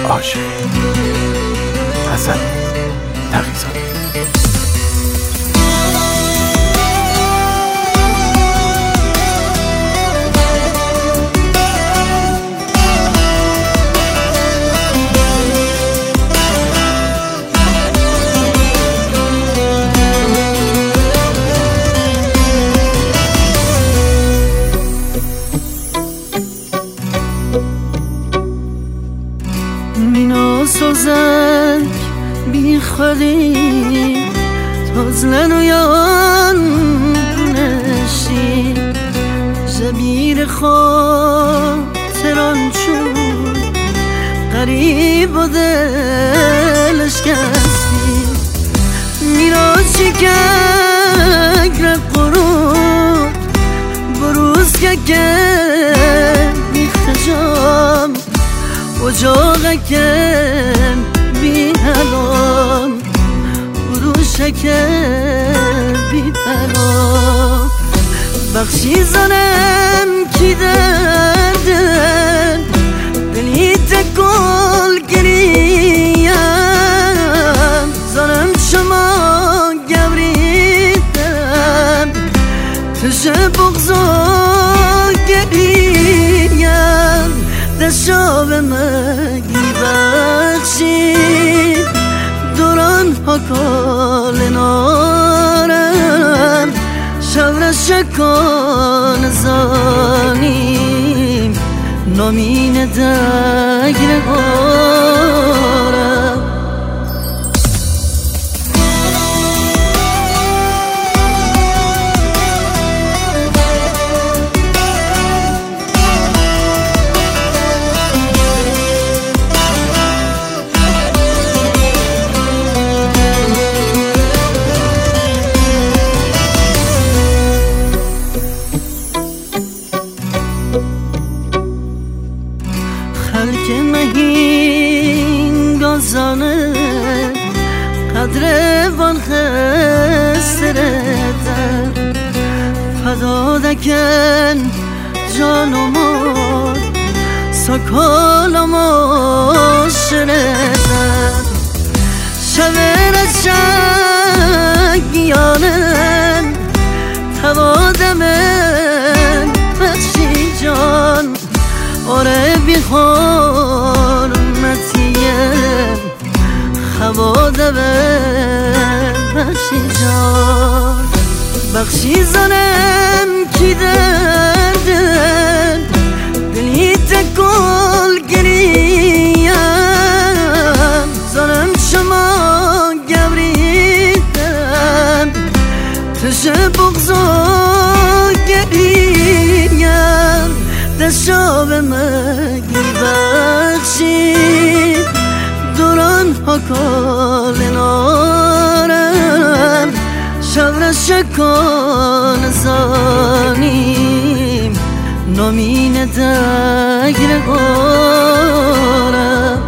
عاشق حسن تقی‌زاده. سوزک بی خودی تازلن و یان نشی زمیر خاطران چون قریب و دلش کسی میراجی که اگر قرود بروز که بی خجام اجاقکن بی هلام بروشکن بی پنام بخشی زنم کی دردن دلیت گل گریم زنم شما گوریدم تشه بغضا گریم دشا به مگی بخشید دوران ها کال نارم شور شکان زانیم نامین دگر غارم خلک مهین گازانه قدر وان خسرتن فدا دکن جان و مال سکال و ماشرتن شبر شگیانن توادمن بخشی جان آره بی حرمتیم خواده بخشی جان بخشی زنم کی دردن دلیت گل گریم زنم شما گوریدم تشه بغضا گریم دشا به مگی بخشید دوران ها کال نارم شور شکان زانیم نامین دگر غارم